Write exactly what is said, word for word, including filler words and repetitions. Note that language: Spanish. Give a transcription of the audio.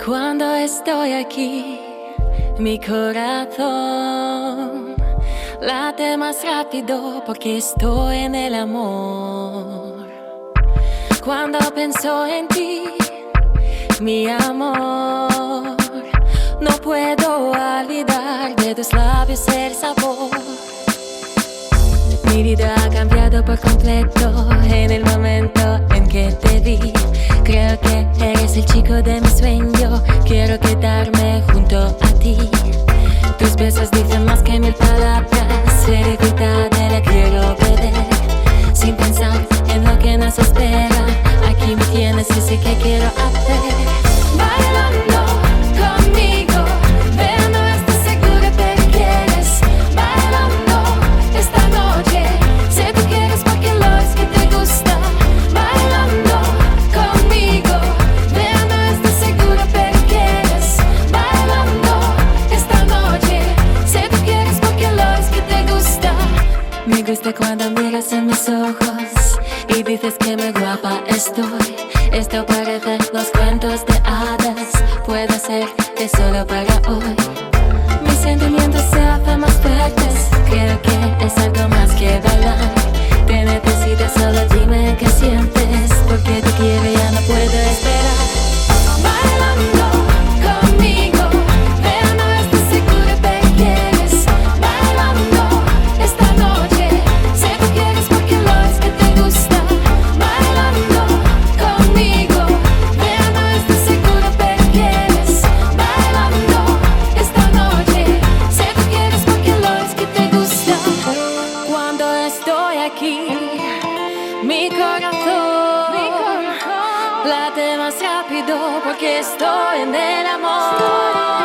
Cuando estoy aquí, mi corazón late más rápido porque estoy en el amor. Cuando pienso en ti, mi amor, no puedo olvidar de tus labios el sabor. Mi vida ha cambiado por completo en el momento en que te vi. Creo que eres el chico de mi sueño. Quiero quedarme junto a ti. Tus besos dicen más que mil palabras. Cerquita de la quiero obedecer, sin pensar en lo que nos espera. Aquí me tienes y sé que quiero hacer. Bailando conmigo, pero no estás segura pero quieres. Bailando esta noche, sé tú quieres porque lo es que te gusta. Bailando conmigo, pero no estás segura pero quieres. Bailando esta noche, sé tú quieres porque lo es que te gusta. Me gusta cuando miras en mis ojos y dices que me guapa estoy. Esto parece los cuentos de hadas. Puede ser que solo para hoy mis sentimientos se hacen más fuertes. Creo que es algo más que bailar. Te necesito, solo dime qué sientes, porque te quiero, ya no puedo esperar. Bailando conmigo, pero no estás segura pero quieres. Bailando esta noche, sé tú quieres porque lo es que te gusta. Bailando conmigo, pero no estás segura pero quieres. Bailando esta noche, sé tú quieres porque lo es que te gusta. Cuando estoy aquí, mi corazón late más rápido porque estoy en el amor.